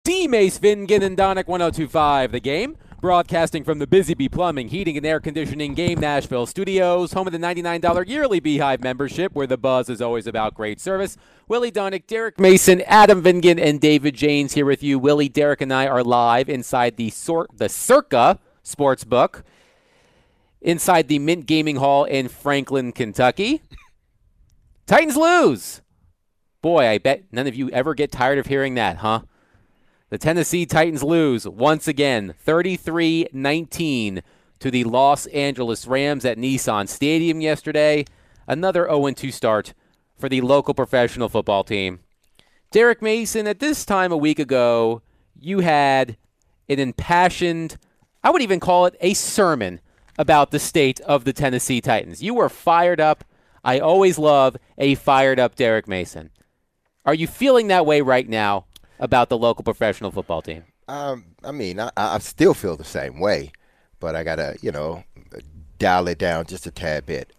D. Mace Vingen and Donick 1025 The Game, broadcasting from the Busy Bee Plumbing, Heating, and Air Conditioning Game Nashville studios, home of the $99 yearly Beehive membership, where the buzz is always about great service. Willie Donick, Derek Mason, Adam Vingen, and David Janes here with you. Willie, Derek, and I are live inside the Circa Sportsbook, inside the Mint Gaming Hall in Franklin, Kentucky. Titans lose. Boy, I bet none of you ever get tired of hearing that, huh? The Tennessee Titans lose once again, 33-19 to the Los Angeles Rams at Nissan Stadium yesterday. Another 0-2 start for the local professional football team. Derek Mason, at this time a week ago, you had an impassioned, I would even call it a sermon about the state of the Tennessee Titans. You were fired up. I always love a fired up Derek Mason. Are you feeling that way right now about the local professional football team? I still feel the same way, but I got to, dial it down just a tad bit.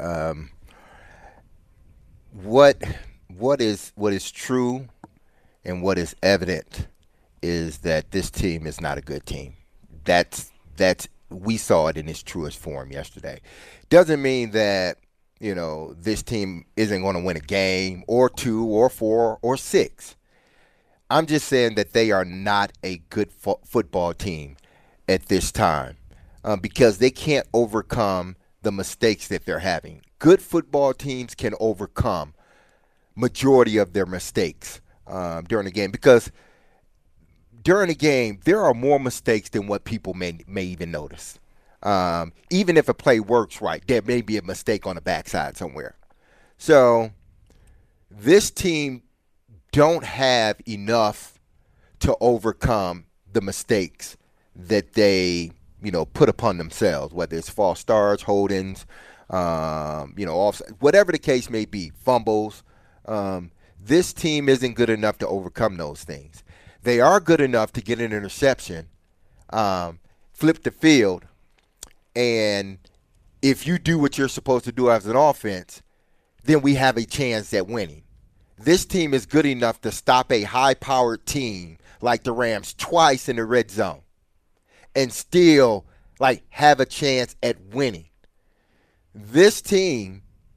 What is true and what is evident is that this team is not a good team. That's we saw it in its truest form yesterday. Doesn't mean that, this team isn't going to win a game or two or four or six. I'm just saying that they are not a good football team at this time because they can't overcome the mistakes that they're having. Good football teams can overcome majority of their mistakes during the game because during the game there are more mistakes than what people may even notice. Even if a play works right, there may be a mistake on the backside somewhere. So this team don't have enough to overcome the mistakes that they, put upon themselves, whether it's false starts, holdings, offside, whatever the case may be, fumbles. This team isn't good enough to overcome those things. They are good enough to get an interception, flip the field, and if you do what you're supposed to do as an offense, then we have a chance at winning. This team is good enough to stop a high-powered team like the Rams twice in the red zone and still, have a chance at winning. This team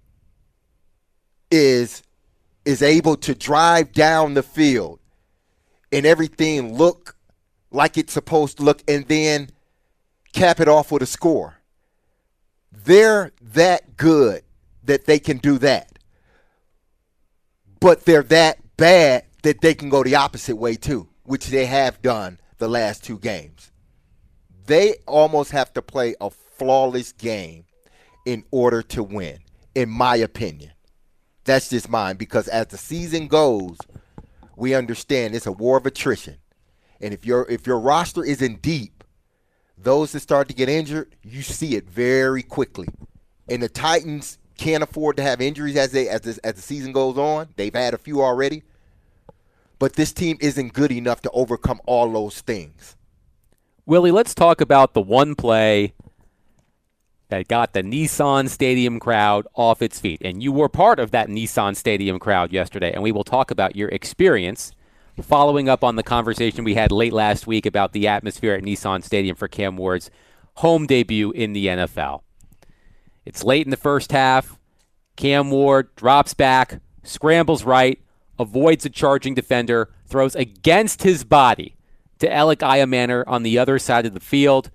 is able to drive down the field and everything look like it's supposed to look and then cap it off with a score. They're that good that they can do that. But they're that bad that they can go the opposite way too, which they have done the last two games. They almost have to play a flawless game in order to win, in my opinion. That's just mine because as the season goes, we understand it's a war of attrition. And if your roster isn't deep, those that start to get injured, you see it very quickly. And the Titans can't afford to have injuries as the season goes on. They've had a few already. But this team isn't good enough to overcome all those things. Willie, let's talk about the one play that got the Nissan Stadium crowd off its feet. And you were part of that Nissan Stadium crowd yesterday, and we will talk about your experience following up on the conversation we had late last week about the atmosphere at Nissan Stadium for Cam Ward's home debut in the NFL. It's late in the first half. Cam Ward drops back, scrambles right, avoids a charging defender, throws against his body to Alec Iamaner on the other side of the field.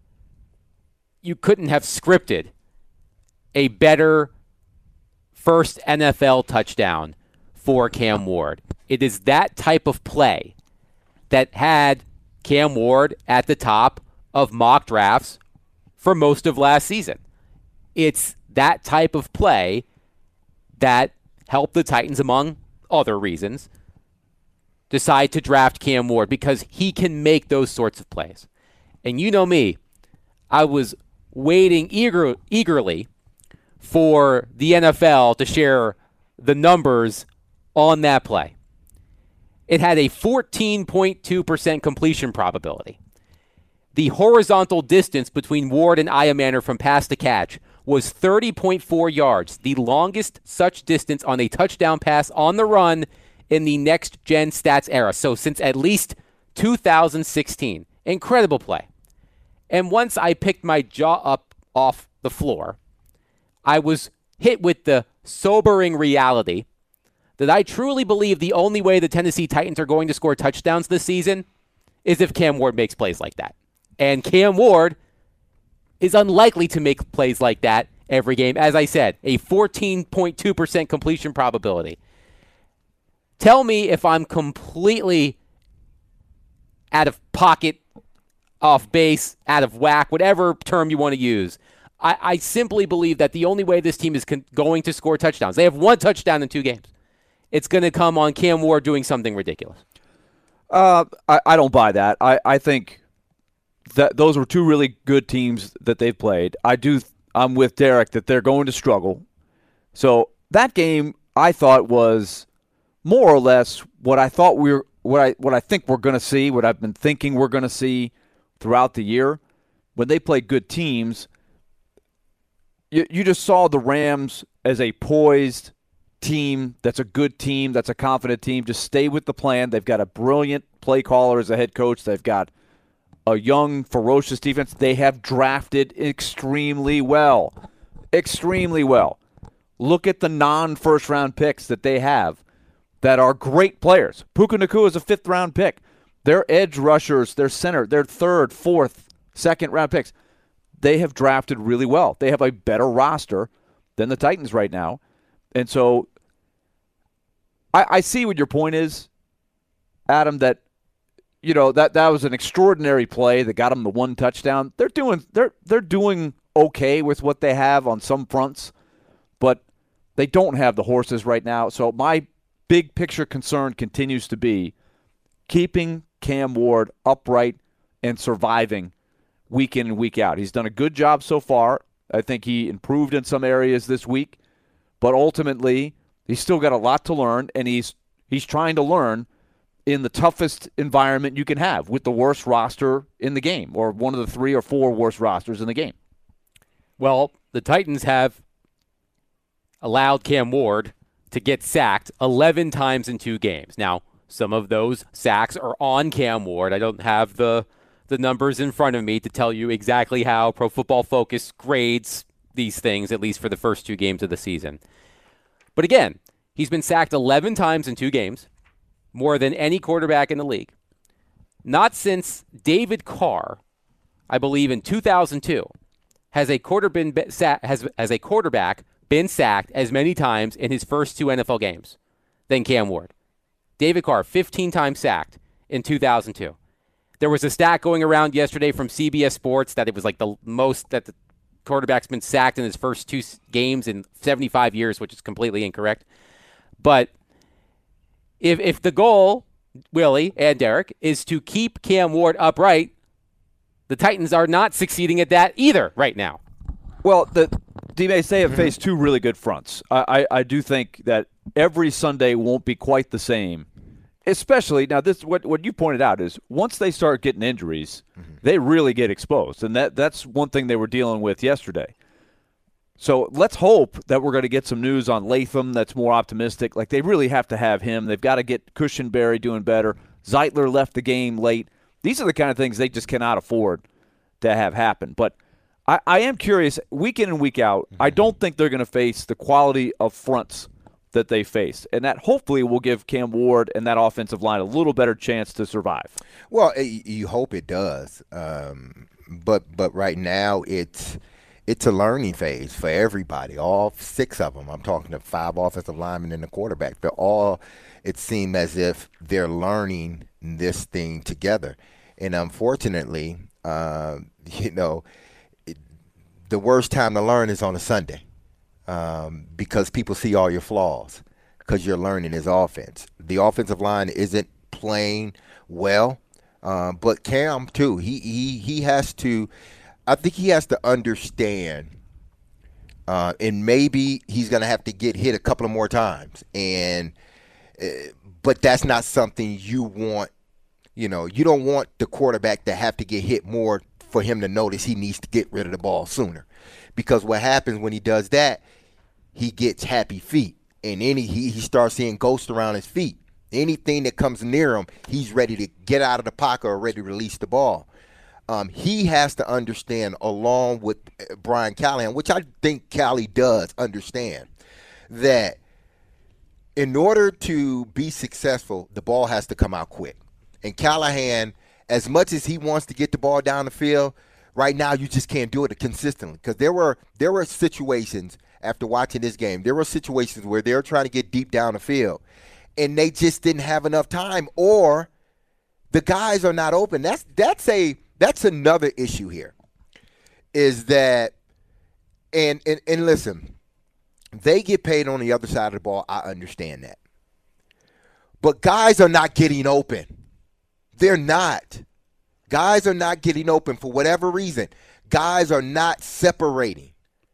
You couldn't have scripted a better first NFL touchdown for Cam Ward. It is that type of play that had Cam Ward at the top of mock drafts for most of last season. It's that type of play that helped the Titans, among other reasons, decide to draft Cam Ward because he can make those sorts of plays. And you know me, I was waiting eagerly for the NFL to share the numbers on that play. It had a 14.2% completion probability. The horizontal distance between Ward and Iamaner from pass to catch was 30.4 yards, the longest such distance on a touchdown pass on the run in the next-gen stats era. So since at least 2016. Incredible play. And once I picked my jaw up off the floor, I was hit with the sobering reality that I truly believe the only way the Tennessee Titans are going to score touchdowns this season is if Cam Ward makes plays like that. And Cam Ward is unlikely to make plays like that every game. As I said, a 14.2% completion probability. Tell me if I'm completely out of pocket, off base, out of whack, whatever term you want to use. I simply believe that the only way this team is going to score touchdowns, they have one touchdown in 2 games. It's going to come on Cam Ward doing something ridiculous. I don't buy that. I think that those were 2 really good teams that they've played. I'm with Derek that they're going to struggle. So that game I thought was more or less what I thought what I think we're going to see, what I've been thinking we're going to see throughout the year. When they play good teams, you just saw the Rams as a poised team that's a good team, that's a confident team. Just stay with the plan. They've got a brilliant play caller as a head coach. They've got a young, ferocious defense. They have drafted extremely well. Extremely well. Look at the non-first-round picks that they have that are great players. Puka Nacua is a 5th-round pick. Their edge rushers, their center, their 3rd, 4th, 2nd-round picks, they have drafted really well. They have a better roster than the Titans right now. And so I see what your point is, Adam, that that was an extraordinary play that got them the 1 touchdown. They're doing okay with what they have on some fronts, but they don't have the horses right now. So my big picture concern continues to be keeping Cam Ward upright and surviving week in and week out. He's done a good job so far. I think he improved in some areas this week, but ultimately he's still got a lot to learn, and he's trying to learn in the toughest environment you can have with the worst roster in the game, or one of the 3 or 4 worst rosters in the game. Well, the Titans have allowed Cam Ward to get sacked 11 times in 2 games. Now, some of those sacks are on Cam Ward. I don't have the numbers in front of me to tell you exactly how Pro Football Focus grades these things, at least for the first 2 games of the season. But again, he's been sacked 11 times in 2 games, more than any quarterback in the league. Not since David Carr, I believe in 2002, has a quarterback been sacked as many times in his first 2 NFL games than Cam Ward. David Carr, 15 times sacked in 2002. There was a stat going around yesterday from CBS Sports that it was like the most that the quarterback's been sacked in his first 2 games in 75 years, which is completely incorrect. But if the goal, Willie and Derek, is to keep Cam Ward upright, the Titans are not succeeding at that either right now. Well, they have faced 2 really good fronts. I do think that every Sunday won't be quite the same. Especially, now this what you pointed out is once they start getting injuries, they really get exposed. And that's one thing they were dealing with yesterday. So let's hope that we're going to get some news on Latham that's more optimistic. Like, they really have to have him. They've got to get Cushenberry doing better. Zeitler left the game late. These are the kind of things they just cannot afford to have happen. But I am curious, week in and week out, I don't think they're going to face the quality of fronts that they face. And that hopefully will give Cam Ward and that offensive line a little better chance to survive. Well, you hope it does. But right now it's a learning phase for everybody, all 6 of them. I'm talking to 5 offensive linemen and the quarterback. They're all, it seems as if they're learning this thing together. And unfortunately, the worst time to learn is on a Sunday because people see all your flaws because you're learning his offense. The offensive line isn't playing well, but Cam, too, he has to – I think he has to understand, and maybe he's going to have to get hit a couple of more times. But that's not something you want. You don't want the quarterback to have to get hit more for him to notice he needs to get rid of the ball sooner. Because what happens when he does that, he gets happy feet, and then he starts seeing ghosts around his feet. Anything that comes near him, he's ready to get out of the pocket or ready to release the ball. He has to understand, along with Brian Callahan, which I think Callie does understand, that in order to be successful, the ball has to come out quick. And Callahan, as much as he wants to get the ball down the field, right now you just can't do it consistently. Because there were situations after watching this game, there were situations where they were trying to get deep down the field, and they just didn't have enough time, or the guys are not open. That's another issue here, is that, and listen, they get paid on the other side of the ball. I understand that. But guys are not getting open. They're not. Guys are not getting open for whatever reason. Guys are not separating.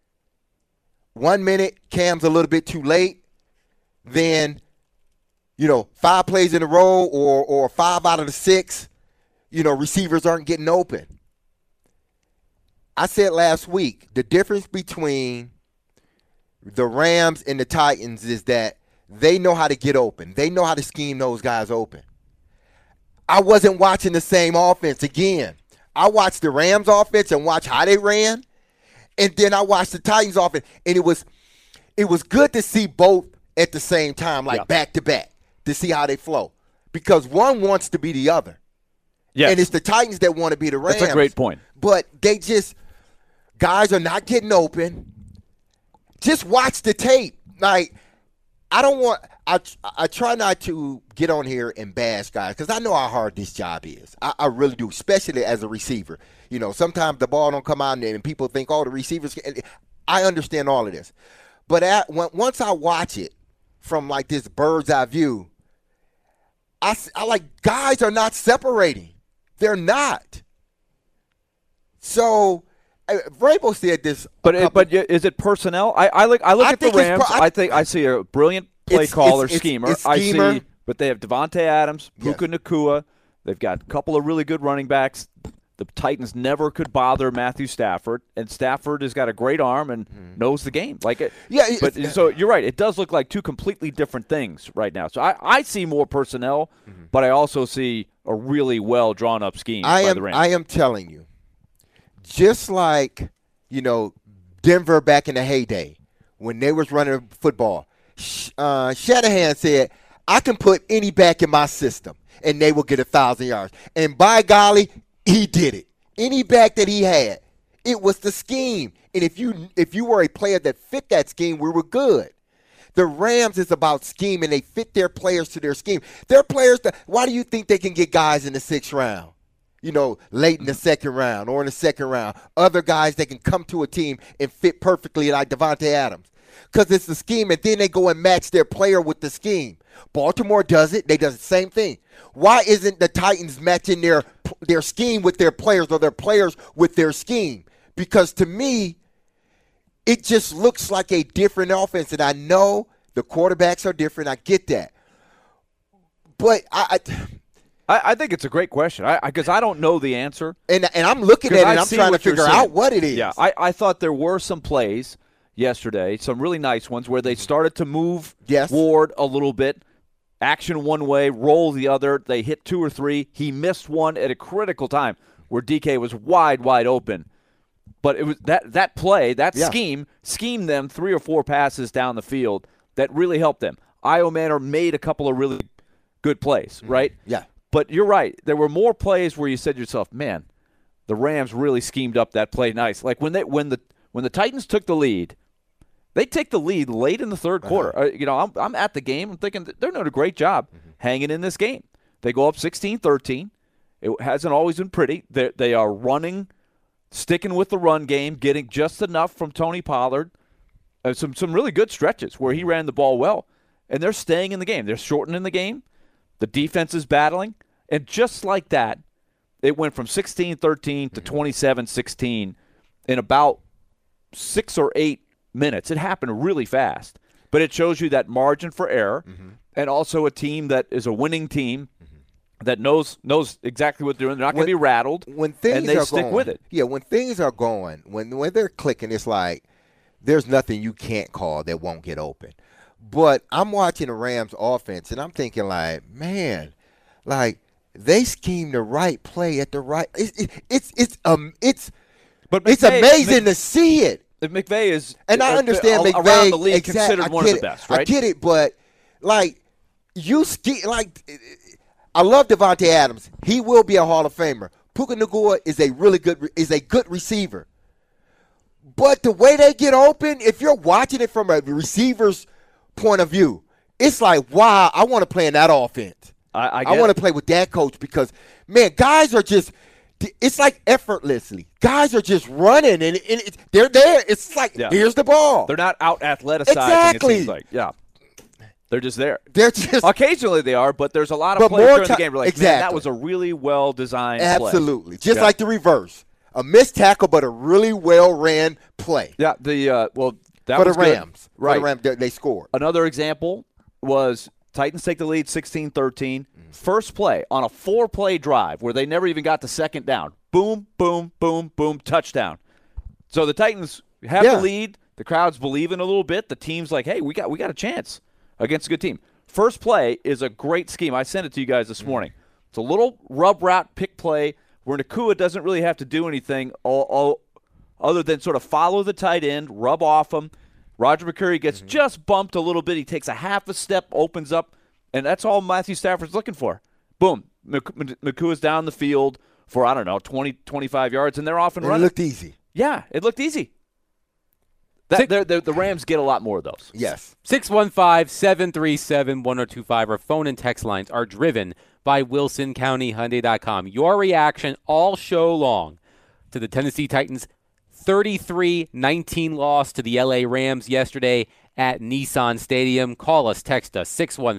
1 minute, Cam's a little bit too late. Then, 5 plays in a row or 5 out of the 6, receivers aren't getting open. I said last week, the difference between the Rams and the Titans is that they know how to get open. They know how to scheme those guys open. I wasn't watching the same offense again. I watched the Rams offense and watched how they ran, and then I watched the Titans offense, and it was good to see both at the same time, like back to back, to see how they flow, because one wants to be the other. Yes. And it's the Titans that want to be the Rams. That's a great point. But guys are not getting open. Just watch the tape. Like, I try not to get on here and bash guys, because I know how hard this job is. I really do, especially as a receiver. Sometimes the ball don't come out and people think, the receivers can. I understand all of this. But once I watch it from like this bird's eye view, I like, guys are not separating. They're not. So Vrabel said this. But is it personnel? I look at the Rams. I see a brilliant play caller, schemer. I see, but they have Devontae Adams, Puka Nacua. They've got a couple of really good running backs. The Titans never could bother Matthew Stafford, and Stafford has got a great arm and knows the game. So you're right. It does look like two completely different things right now. So I see more personnel, but I also see a really well drawn up scheme by the Rams. I am telling you, just like Denver back in the heyday when they was running football, Shanahan said, "I can put any back in my system, and they will get 1,000 yards." And by golly, he did it. Any back that he had, it was the scheme. And if you were a player that fit that scheme, we were good. The Rams is about scheme, and they fit their players to their scheme. Their players, why do you think they can get guys in the 6th round? Late in the 2nd round or in the 2nd round. Other guys that can come to a team and fit perfectly, like Devontae Adams. Because it's the scheme, and then they go and match their player with the scheme. Baltimore does it. They do the same thing. Why isn't the Titans matching their scheme with their players, or their players with their scheme? Because to me, it just looks like a different offense. And I know the quarterbacks are different. I get that. But I think it's a great question because I don't know the answer. And I'm looking at it, and I'm trying to figure out what it is. Yeah, I thought there were some plays yesterday, some really nice ones, where they started to move Ward a little bit. Action one way, roll the other. They hit 2 or 3. He missed one at a critical time where DK was wide open. But it was that play, scheme, schemed them 3 or 4 passes down the field that really helped them. Io Manor made a couple of really good plays, right? Yeah. But you're right. There were more plays where you said to yourself, man, the Rams really schemed up that play nice. Like when the Titans took the lead, they take the lead late in the 3rd quarter. I'm at the game. I'm thinking they're doing a great job hanging in this game. They go up 16-13. It hasn't always been pretty. They are running, sticking with the run game, getting just enough from Tony Pollard. Some really good stretches where he ran the ball well. And they're staying in the game. They're shortening the game. The defense is battling. And just like that, it went from 16-13 to 27-16 in about 6 or 8 minutes. It happened really fast. But it shows you that margin for error, and also a team that is a winning team that knows exactly what they're doing. They're not going to be rattled, and they stick with it. Yeah, when things are going, when they're clicking, it's like there's nothing you can't call that won't get open. But I'm watching the Rams offense, and I'm thinking like, man, like they scheme the right play at the right. It's amazing to see it. McVay is, and I understand McVay around the league considered one of the best. Right? I get it, but like I love Devontae Adams. He will be a Hall of Famer. Puka Nacua is a good receiver. But the way they get open, if you're watching it from a receiver's point of view, it's like, wow, I want to play in that offense. I want to play with that coach because, man, guys are just – it's like effortlessly. Guys are just running, and they're there. It's like, here's the ball. They're not out athleticizing, exactly. It seems like. Yeah. They're just there. They're just occasionally they are, but there's a lot of plays during the game. We're like, exactly. Man, that was a really well-designed play. Absolutely. Just like the reverse. A missed tackle, but a really well-ran play. Yeah, that for was the Rams. Good. Right. For the Rams, they scored. Another example was Titans take the lead 16-13. First play on a 4-play drive where they never even got to second down. Boom, boom, boom, boom, touchdown. So the Titans have the lead. The crowd's believing a little bit. The team's like, hey, we got a chance against a good team. First play is a great scheme. I sent it to you guys this morning. It's a little rub route pick play where Nacua doesn't really have to do anything other than sort of follow the tight end, rub off him. Roger McCreary gets just bumped a little bit. He takes a half a step, opens up, and that's all Matthew Stafford's looking for. Boom. Nacua's down the field for, 20, 25 yards, and they're off and running. It looked easy. Yeah, it looked easy. The Rams get a lot more of those. Yes. 615-737-1025. Our phone and text lines are driven by WilsonCountyHyundai.com. Your reaction all show long to the Tennessee Titans' 33-19 loss to the LA Rams yesterday at Nissan Stadium. Call us, text us,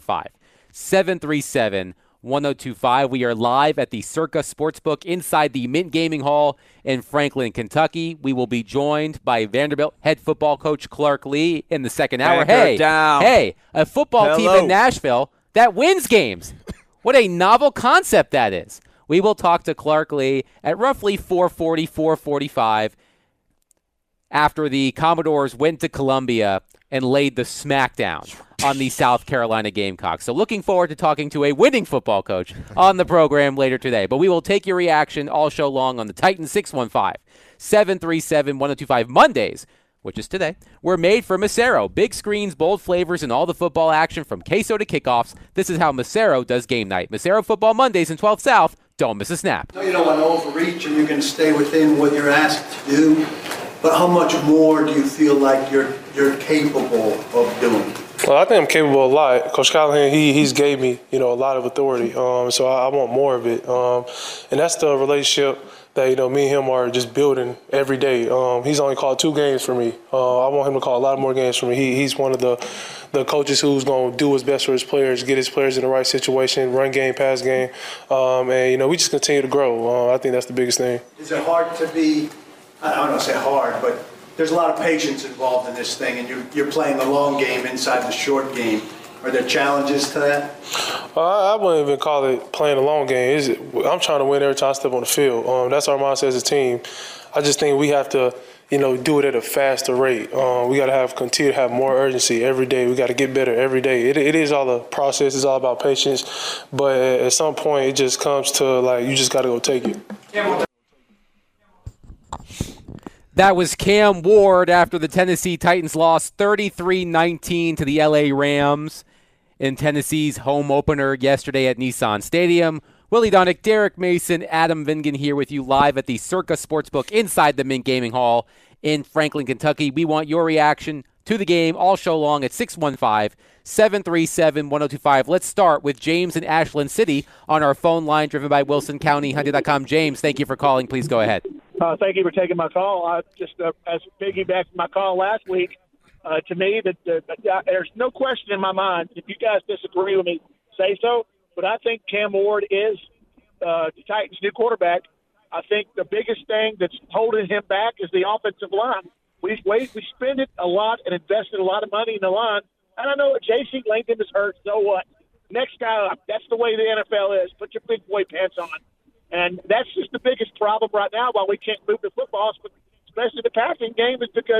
615-737-1025. We are live at the Circa Sportsbook inside the Mint Gaming Hall in Franklin, Kentucky. We will be joined by Vanderbilt head football coach Clark Lea in the second hour. Hey, a football team in Nashville that wins games. What a novel concept that is. We will talk to Clark Lea at roughly 4:40, 4:45 after the Commodores went to Columbia and laid the smackdown on the South Carolina Gamecocks. So looking forward to talking to a winning football coach on the program later today. But we will take your reaction all show long on the Titans. 615-737-1025 Mondays, which is today. We're made for Macero. Big screens, bold flavors, and all the football action from queso to kickoffs. This is how Macero does game night. Macero Football Mondays in 12th South. Don't miss a snap. You don't want to overreach, and you can stay within what you're asked to do. But how much more do you feel like you're capable of doing? Well, I think I'm capable of a lot. Coach Callahan, he's gave me, a lot of authority. So I want more of it. And that's the relationship that, me and him are just building every day. He's only called 2 games for me. I want him to call a lot more games for me. He's one of the coaches who's going to do his best for his players, get his players in the right situation, run game, pass game. And, we just continue to grow. I think that's the biggest thing. Is it hard to be, I don't want to say hard, but there's a lot of patience involved in this thing, and you're playing the long game inside the short game. Are there challenges to that? I wouldn't even call it playing the long game. I'm trying to win every time I step on the field. That's our mindset as a team. I just think we have to, do it at a faster rate. We got to continue to have more urgency every day. We got to get better every day. It is all a process. It's all about patience. But at some point, it just comes to, you just got to go take it. That was Cam Ward after the Tennessee Titans lost 33-19 to the LA Rams in Tennessee's home opener yesterday at Nissan Stadium. Willie Donick, Derek Mason, Adam Vingan here with you live at the Circa Sportsbook inside the Mint Gaming Hall in Franklin, Kentucky. We want your reaction to the game all show long at 615-737-1025. Let's start with James in Ashland City on our phone line driven by WilsonCountyHyundai.com. James, thank you for calling. Please go ahead. Thank you for taking my call. As piggyback my call last week, to me, that there's no question in my mind. If you guys disagree with me, say so. But I think Cam Ward is the Titans' new quarterback. I think the biggest thing that's holding him back is the offensive line. We spend it a lot and invested a lot of money in the line. And I know J.C. Lincoln is hurt. So what? Next guy up. That's the way the NFL is. Put your big boy pants on. And that's just the biggest problem right now why we can't move the football, especially the passing game, is because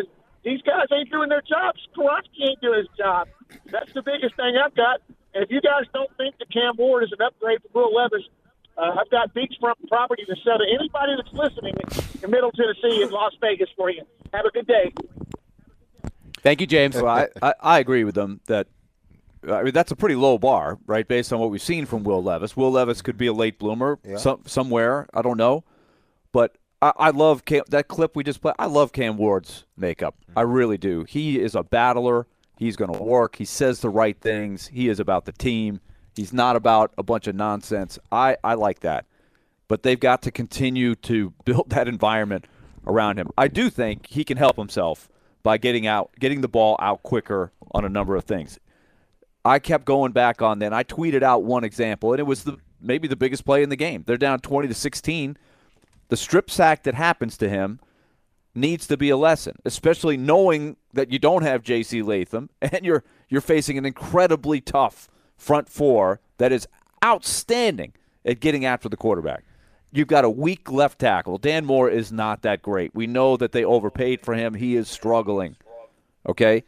These guys ain't doing their jobs. Skoronski ain't doing his job. That's the biggest thing I've got. And if you guys don't think that Cam Ward is an upgrade for Will Levis, I've got beachfront property to sell to anybody that's listening in Middle Tennessee and Las Vegas for you. Have a good day. Thank you, James. Well, I agree with them that that's a pretty low bar, right, based on what we've seen from Will Levis. Will Levis could be a late bloomer somewhere. I don't know. But I love that clip we just played. I love Cam Ward's makeup. I really do. He is a battler. He's going to work. He says the right things. He is about the team. He's not about a bunch of nonsense. I like that. But they've got to continue to build that environment around him. I do think he can help himself by getting the ball out quicker on a number of things. I kept going back on that. I tweeted out one example, and it was maybe the biggest play in the game. They're down 20-16. The strip sack that happens to him needs to be a lesson, especially knowing that you don't have J.C. Latham and you're facing an incredibly tough front four that is outstanding at getting after the quarterback. You've got a weak left tackle. Dan Moore is not that great. We know that they overpaid for him. He is struggling. Okay?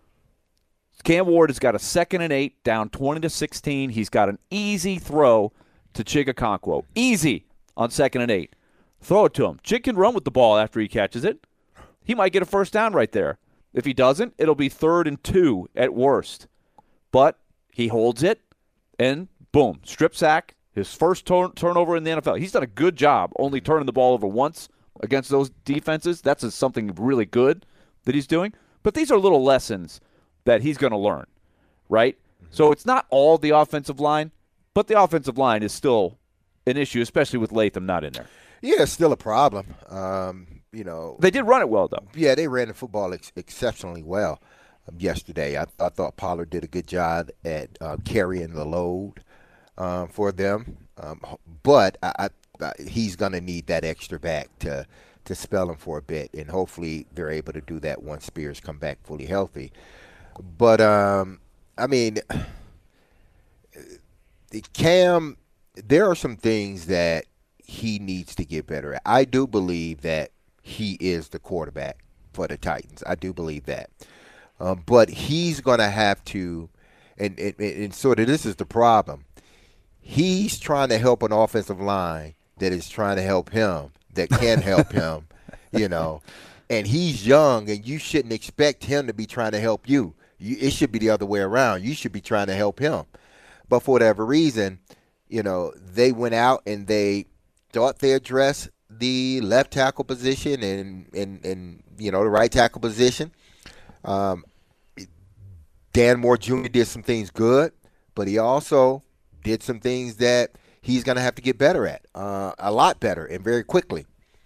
Cam Ward has got a 2nd and 8, down 20-16. He's got an easy throw to Chigakonkwo. Easy on 2nd and 8. Throw it to him. Chig can run with the ball after he catches it. He might get a first down right there. If he doesn't, it'll be 3rd and 2 at worst. But he holds it, and boom, strip sack, his first turnover in the NFL. He's done a good job only turning the ball over once against those defenses. That's something really good that he's doing. But these are little lessons that he's going to learn, right? So it's not all the offensive line, but the offensive line is still an issue, especially with Latham not in there. Yeah, it's still a problem. They did run it well, though. Yeah, they ran the football exceptionally well yesterday. I thought Pollard did a good job at carrying the load for them. But he's going to need that extra back to spell him for a bit, and hopefully they're able to do that once Spears come back fully healthy. But, Cam, there are some things that he needs to get better at. I do believe that he is the quarterback for the Titans. I do believe that. But he's going to have to, and sort of this is the problem. He's trying to help an offensive line that is trying to help him, that can help him, And he's young, and you shouldn't expect him to be trying to help you. It should be the other way around. You should be trying to help him. But for whatever reason, they went out and they thought they addressed the left tackle position and the right tackle position. Dan Moore Jr. did some things good, but he also did some things that he's going to have to get better at, a lot better and very quickly.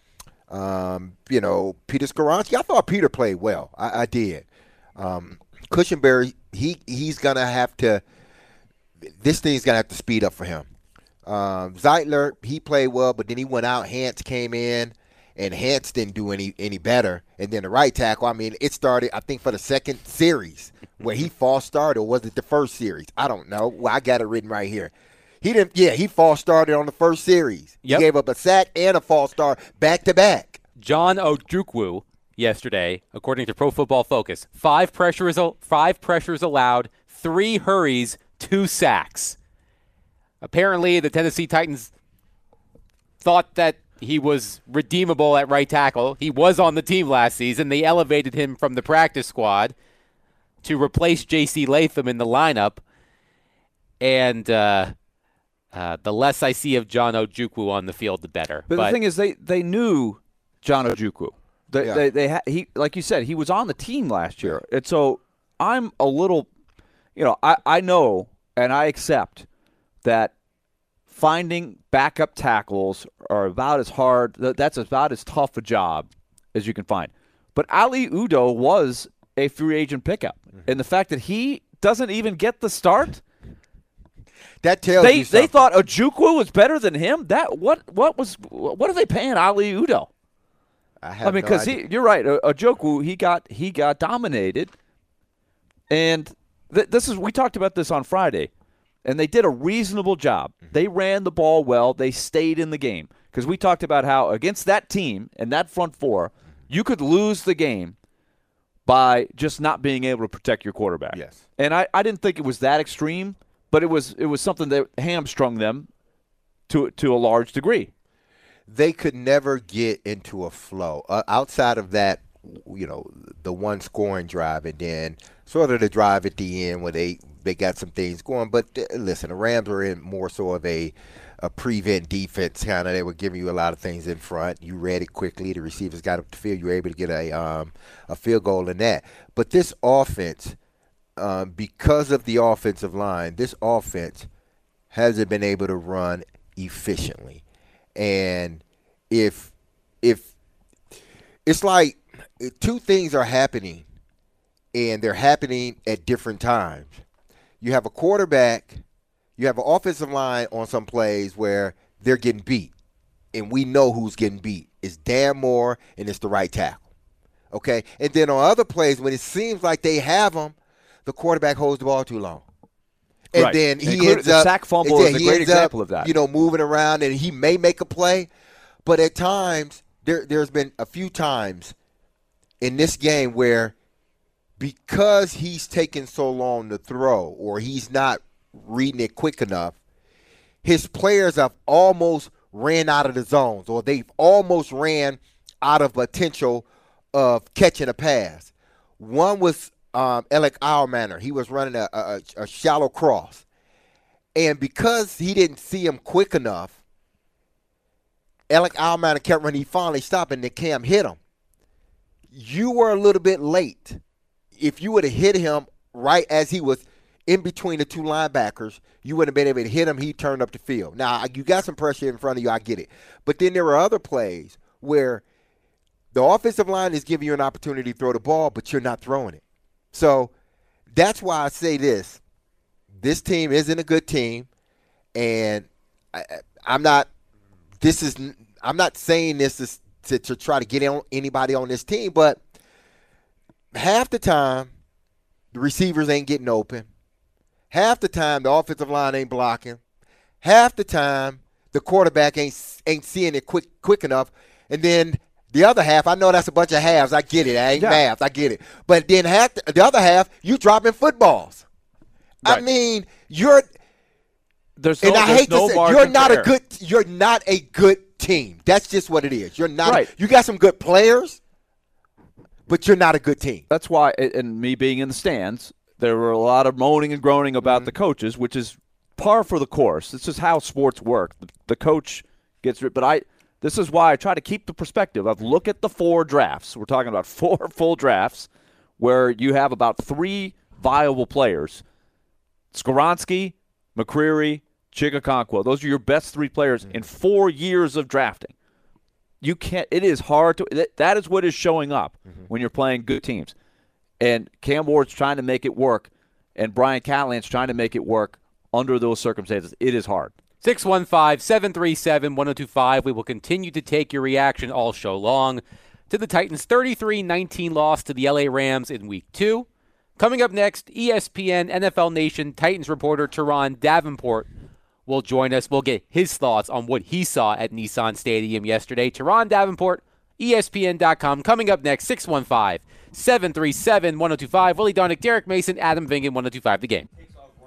Peter Skoronski, I thought Peter played well. I did. Cushenberry, he's going to have to – this thing's going to have to speed up for him. Zeitler, he played well, but then he went out. Hance came in, and Hance didn't do any better. And then the right tackle, it started, I think, for the second series where he false started, or was it the first series? I don't know. Well, I got it written right here. He false started on the first series. Yep. He gave up a sack and a false start back-to-back. John Ojukwu yesterday, according to Pro Football Focus, 5 pressures allowed, 3 hurries, 2 sacks. Apparently, the Tennessee Titans thought that he was redeemable at right tackle. He was on the team last season. They elevated him from the practice squad to replace J.C. Latham in the lineup. And the less I see of John Ojukwu on the field, the better. But the thing is, they knew John Ojukwu. He like you said, he was on the team last year. And so I'm a little, I know and I accept that finding backup tackles are about as hard. That's about as tough a job as you can find. But Ali Udoh was a free agent pickup, and the fact that he doesn't even get the start, that tells you something. They thought Ojukwu was better than him. What are they paying Ali Udoh? Because you're right. Ojukwu, he got dominated, and this is we talked about this on Friday. And they did a reasonable job. They ran the ball well. They stayed in the game. Because we talked about how against that team and that front four, you could lose the game, by just not being able to protect your quarterback. Yes. And I didn't think it was that extreme, but it was something that hamstrung them to a large degree. They could never get into a flow outside of that, the one scoring drive, and then sort of the drive at the end where they got some things going. But listen, the Rams were in more so of a prevent defense kind of. They were giving you a lot of things in front. You read it quickly. The receivers got up the field. You were able to get a field goal in that. But this offense, because of the offensive line, this offense hasn't been able to run efficiently. And if it's like two things are happening, and they're happening at different times. You have a quarterback, you have an offensive line on some plays where they're getting beat, and we know who's getting beat. It's Dan Moore, and it's the right tackle. Okay? And then on other plays, when it seems like they have them, the quarterback holds the ball too long. And then he ends up – the sack fumble is a great example of that. Moving around, and he may make a play. But at times, there's been a few times in this game where because he's taking so long to throw or he's not reading it quick enough, his players have almost ran out of the zones, or they've almost ran out of potential of catching a pass. One was Alec Almaner. He was running a shallow cross. And because he didn't see him quick enough, Alec Almaner kept running. He finally stopped, and then Cam hit him. You were a little bit late. If you would have hit him right as he was in between the two linebackers, you wouldn't have been able to hit him. He turned up the field. Now, you got some pressure in front of you. I get it. But then there were other plays where the offensive line is giving you an opportunity to throw the ball, but you're not throwing it. So that's why I say this. This team isn't a good team, and I'm not saying this to try to get anybody on this team, but half the time the receivers ain't getting open. Half the time the offensive line ain't blocking. Half the time the quarterback ain't seeing it quick enough. And then the other half, I know that's a bunch of halves. I get it. I ain't math. I get it. But then the other half, you dropping footballs. Right. I mean, you're not a good team. That's just what it is. You're not. Right. You got some good players, but you're not a good team. That's why, and me being in the stands, there were a lot of moaning and groaning about the coaches, which is par for the course. This is how sports work. The coach gets it, but this is why I try to keep the perspective of look at the 4 drafts. We're talking about 4 full drafts where you have about 3 viable players. Skoronski, McCreary, Chigakonkwo. Those are your best 3 players in 4 years of drafting. You can't. It is hard to. That is what is showing up when you're playing good teams. And Cam Ward's trying to make it work, and Brian Callahan's trying to make it work under those circumstances. It is hard. 615-737-1025. We will continue to take your reaction all show long to the Titans' 33-19 loss to the LA Rams in Week 2. Coming up next, ESPN NFL Nation Titans reporter Teron Davenport will join us. We'll get his thoughts on what he saw at Nissan Stadium yesterday. Teron Davenport, ESPN.com. Coming up next, 615-737-1025. Willie Donick, Derek Mason, Adam Vingan, 1025 The Game.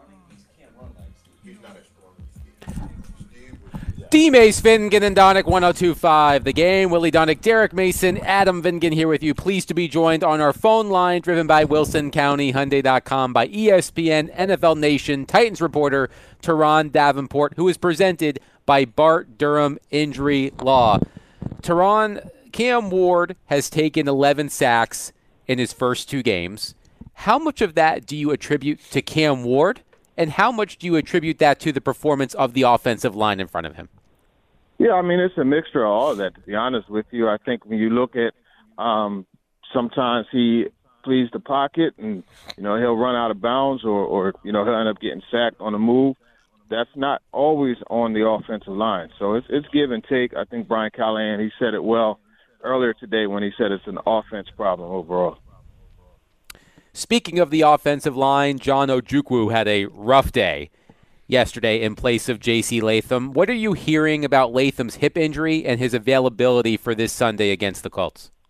D-Mace, Fingan, and Donick, 1025 The Game. Willie Donick, Derek Mason, Adam Vingan here with you. Pleased to be joined on our phone line, driven by Wilson County, Hyundai.com, by ESPN, NFL Nation, Titans reporter Teron Davenport, who is presented by Bart Durham Injury Law. Teron, Cam Ward has taken 11 sacks in his first 2 games. How much of that do you attribute to Cam Ward, and how much do you attribute that to the performance of the offensive line in front of him? Yeah, I mean, it's a mixture of all of that, to be honest with you. I think when you look at sometimes he flees the pocket and, he'll run out of bounds or he'll end up getting sacked on the move. That's not always on the offensive line. So it's give and take. I think Brian Callahan, he said it well earlier today when he said it's an offense problem overall. Speaking of the offensive line, John Ojukwu had a rough day yesterday in place of J.C. Latham. What are you hearing about Latham's hip injury and his availability for this Sunday against the Colts?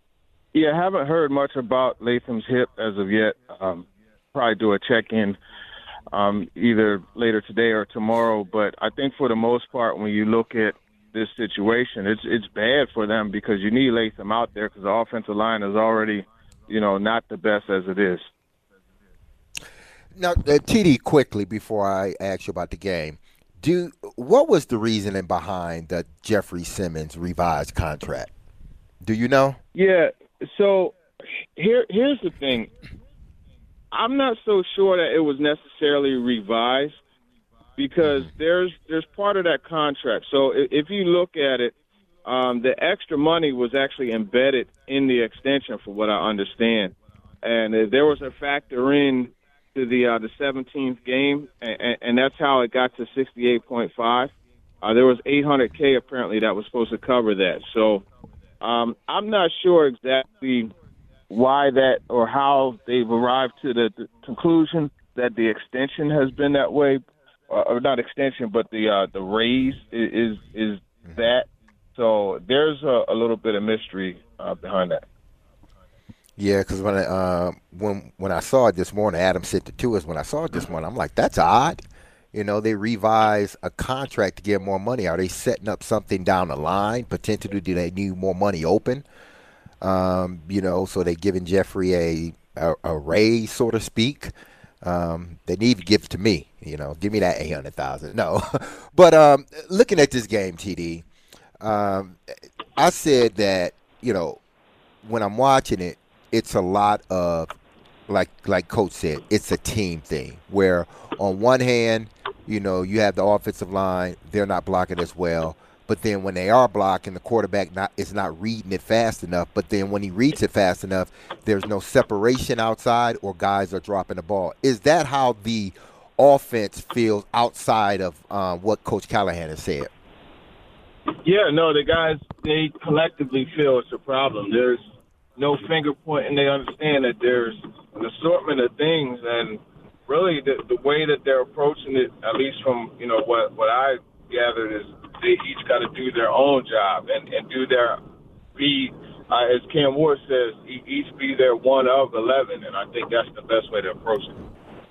Yeah, I haven't heard much about Latham's hip as of yet. Probably do a check-in either later today or tomorrow. But I think for the most part, when you look at this situation, it's bad for them because you need Latham out there because the offensive line is already, not the best as it is. Now, TD, quickly before I ask you about the game, what was the reasoning behind the Jeffrey Simmons revised contract? Do you know? Yeah. So here's the thing. I'm not so sure that it was necessarily revised because there's part of that contract. So if you look at it, the extra money was actually embedded in the extension, for what I understand, and there was a factor in to the 17th game, and that's how it got to 68.5. There was $800K apparently that was supposed to cover that. So I'm not sure exactly why that or how they've arrived to the conclusion that the extension has been that way, or not extension, but the raise is that. So there's a little bit of mystery behind that. Yeah, because when I saw it this morning, Adam sent it to us. When I saw it this morning, I'm like, that's odd. They revise a contract to get more money. Are they setting up something down the line? Potentially, do they need more money open? So they're giving Jeffrey a raise, so to speak. They need to give it to me. Give me that $800,000. No, but looking at this game, TD, I said that when I'm watching it, it's a lot of like Coach said, it's a team thing where on one hand, you have the offensive line, they're not blocking as well. But then when they are blocking, the quarterback is not reading it fast enough. But then when he reads it fast enough, there's no separation outside or guys are dropping the ball. Is that how the offense feels outside of what Coach Callahan has said? Yeah, no, the guys, they collectively feel it's a problem. There's no finger pointing. They understand that there's an assortment of things. And really the way that they're approaching it, at least from, what I gathered, is they each got to do their own job and as Cam Ward says, each be their one of 11, and I think that's the best way to approach it.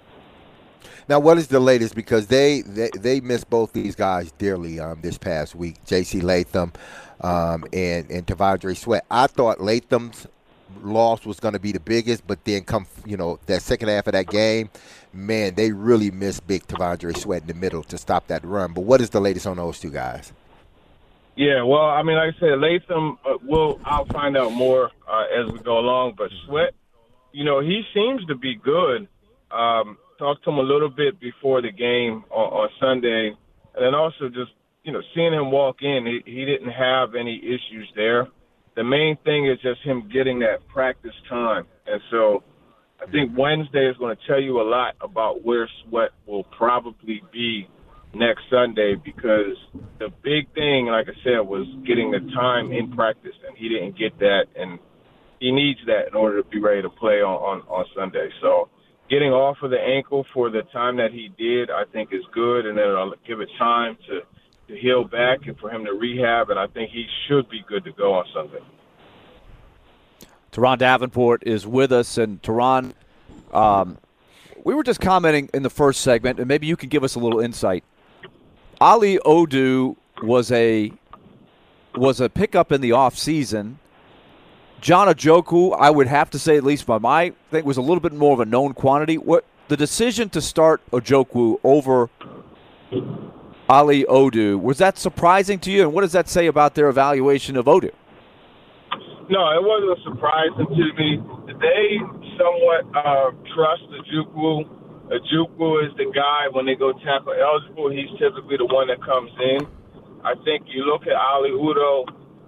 Now, what is the latest? Because they missed both these guys dearly this past week, J.C. Latham and T'Vondre Sweat. I thought Latham's loss was going to be the biggest, but then that second half of that game, man, they really missed big T'Vondre Sweat in the middle to stop that run. But what is the latest on those two guys? Yeah, well, I mean, like I said, Latham, I'll find out more as we go along. But Sweat, he seems to be good. Talked to him a little bit before the game on Sunday. And then also just, seeing him walk in, he didn't have any issues there. The main thing is just him getting that practice time. And so I think Wednesday is going to tell you a lot about where Sweat will probably be next Sunday, because the big thing, like I said, was getting the time in practice, and he didn't get that, and he needs that in order to be ready to play on Sunday. So getting off of the ankle for the time that he did, I think is good, and then it'll give it time to heal back and for him to rehab, and I think he should be good to go on Sunday. Teron Davenport is with us, and Teron, we were just commenting in the first segment, and maybe you can give us a little insight. Ali Odu was a pickup in the offseason. John Ojukwu, I would have to say, at least by my thing, was a little bit more of a known quantity. What the decision to start Ojukwu over Ali Odu, was that surprising to you, and what does that say about their evaluation of Odu? No, it wasn't surprising to me. They somewhat trust Ojukwu. Ojukwu is the guy, when they go tackle eligible, he's typically the one that comes in. I think you look at Ali Udoh,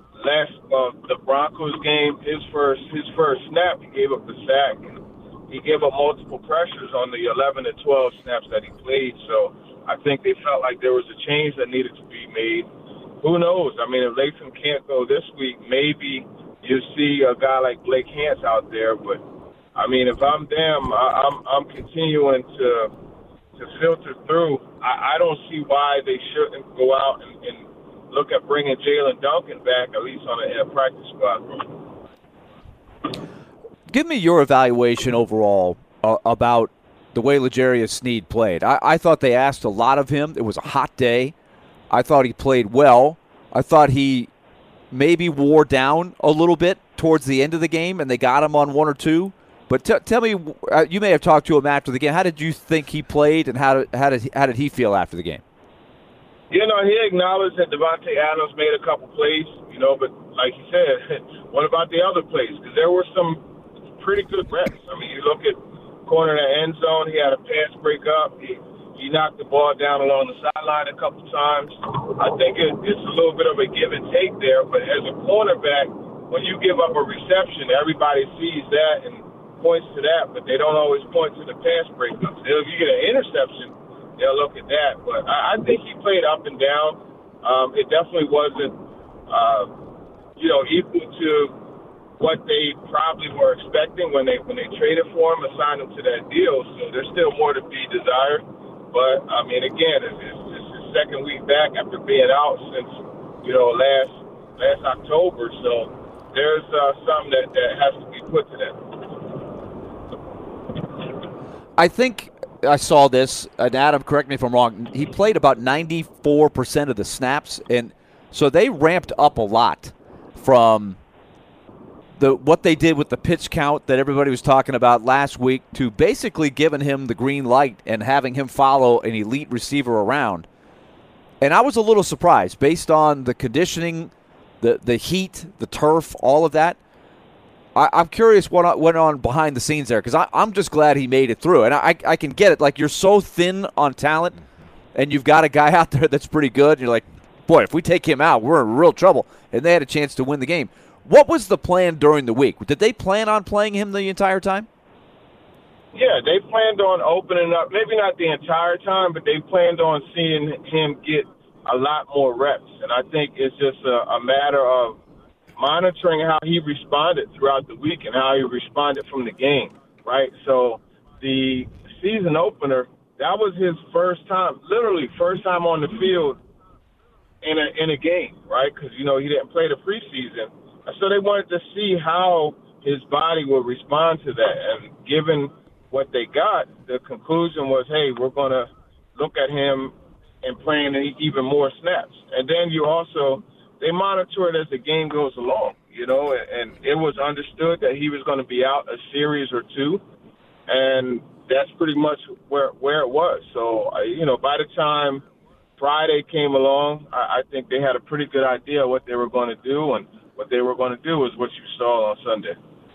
the Broncos game, his first snap, he gave up a sack. He gave up multiple pressures on the 11 and 12 snaps that he played. So I think they felt like there was a change that needed to be made. Who knows? I mean, if Latham can't go this week, maybe you see a guy like Blake Hance out there. But I mean, if I'm them, I'm continuing to filter through. I don't see why they shouldn't go out and look at bringing Jalen Duncan back, at least in a practice squad. give me your evaluation overall about the way L'Jarius Sneed played. I thought they asked a lot of him. It was a hot day. I thought he played well. I thought he maybe wore down a little bit towards the end of the game, and they got him on one or two. But tell me, you may have talked to him after the game. How did you think he played, and how did he feel after the game? You know, he acknowledged that Devontae Adams made a couple plays, you know, but like you said, what about the other plays? Because there were some pretty good reps. I mean, you look at corner of the end zone, he had a pass breakup. He knocked the ball down along the sideline a couple times. I think it's a little bit of a give and take there, but as a cornerback, when you give up a reception, everybody sees that and points to that, but they don't always point to the pass breakups. If you get an interception, they'll look at that. But I think he played up and down. It definitely wasn't, equal to what they probably were expecting when they traded for him, assigned him to that deal. So there's still more to be desired. But I mean, again, it's his second week back after being out since last October. So there's something that has to be put to that. I think I saw this, and Adam, correct me if I'm wrong, he played about 94% of the snaps, and so they ramped up a lot from what they did with the pitch count that everybody was talking about last week to basically giving him the green light and having him follow an elite receiver around. And I was a little surprised based on the conditioning, the heat, the turf, all of that. I'm curious what went on behind the scenes there, because I'm just glad he made it through. And I can get it. Like, you're so thin on talent, and you've got a guy out there that's pretty good, and you're like, boy, if we take him out, we're in real trouble. And they had a chance to win the game. What was the plan during the week? Did they plan on playing him the entire time? Yeah, they planned on opening up, maybe not the entire time, but they planned on seeing him get a lot more reps. And I think it's just a matter of monitoring how he responded throughout the week and how he responded from the game, right? So the season opener, that was his first time, literally first time on the field in a game, right? Because, he didn't play the preseason. So they wanted to see how his body would respond to that. And given what they got, the conclusion was, hey, we're going to look at him and playing even more snaps. And then they monitor it as the game goes along, and it was understood that he was going to be out a series or two, and that's pretty much where it was. So, by the time Friday came along, I think they had a pretty good idea what they were going to do, and what they were going to do is what you saw on Sunday.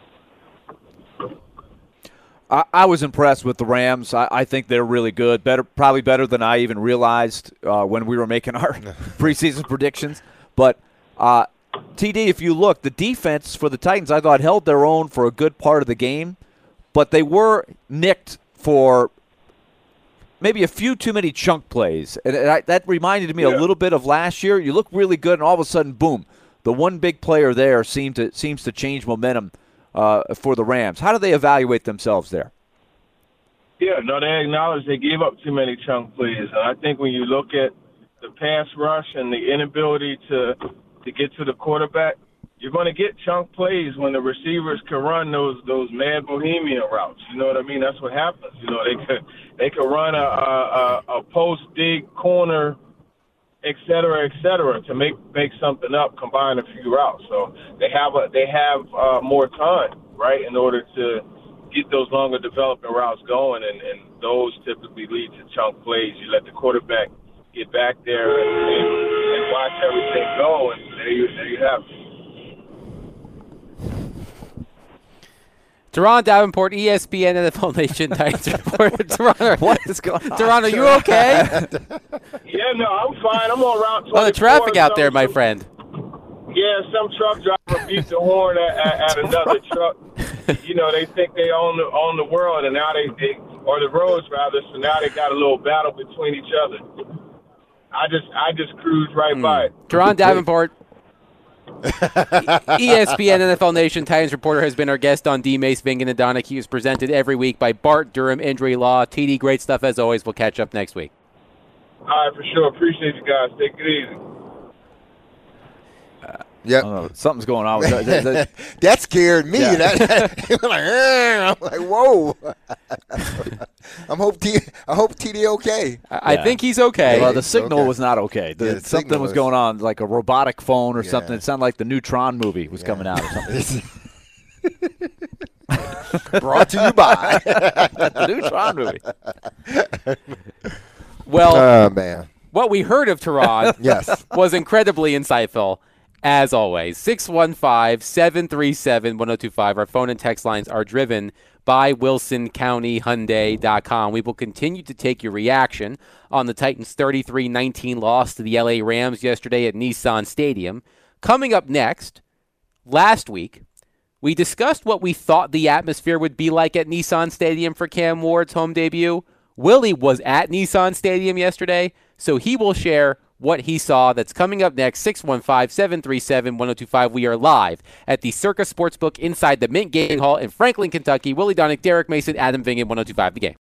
I was impressed with the Rams. I think they're really good, probably better than I even realized when we were making our preseason predictions. But, TD, if you look, the defense for the Titans, I thought, held their own for a good part of the game, but they were nicked for maybe a few too many chunk plays. And that reminded me a little bit of last year. You look really good, and all of a sudden, boom, the one big player there seems to change momentum for the Rams. How do they evaluate themselves there? Yeah, no, they acknowledge they gave up too many chunk plays. And I think when you look at the pass rush and the inability to get to the quarterback, you're going to get chunk plays when the receivers can run those mad bohemian routes. You know what I mean? That's what happens. They could run a post dig corner, et cetera, to make something up, combine a few routes. So they have more time, right, in order to get those longer developing routes going, and those typically lead to chunk plays. You let the quarterback get back there and watch everything go, and there you have it. Teron Davenport, ESPN NFL Nation Titans reporter. Teron, what is going on? Teron, are you okay? Yeah, no, I'm fine. I'm on Route 24. Oh, the traffic out there, my friend. Yeah, some truck driver beat the horn at another truck. They think they own the world, and now they or the roads rather. So now they got a little battle between each other. I just cruised right by it. Teron Davenport, ESPN NFL Nation Titans reporter, has been our guest on D-Mace, Vingan, and Donahue. Is presented every week by Bart Durham Injury Law. TD, great stuff as always. We'll catch up next week. All right, for sure. Appreciate you guys. Take it easy. Yep. I don't know, something's going on with that. That scared me. Yeah. I'm like, whoa. I hope TD okay. I think he's okay. Well, the It's signal okay. was not okay. The Something signal was was- going on, like a robotic phone or Yeah. something. It sounded like the new Tron movie was coming out or something. Brought to you by. The new Tron movie. Well, Oh, man. what we heard of Tehran Yes. was incredibly insightful, as always. 615-737-1025. Our phone and text lines are driven by WilsonCountyHyundai.com. We will continue to take your reaction on the Titans' 33-19 loss to the LA Rams yesterday at Nissan Stadium. Coming up next, last week, we discussed what we thought the atmosphere would be like at Nissan Stadium for Cam Ward's home debut. Willie was at Nissan Stadium yesterday, so he will share what he saw. That's coming up next, 615-737-1025. We are live at the Circa Sportsbook inside the Mint Gaming Hall in Franklin, Kentucky. Willie Donick, Derek Mason, Adam Vingan, 1025 The Game.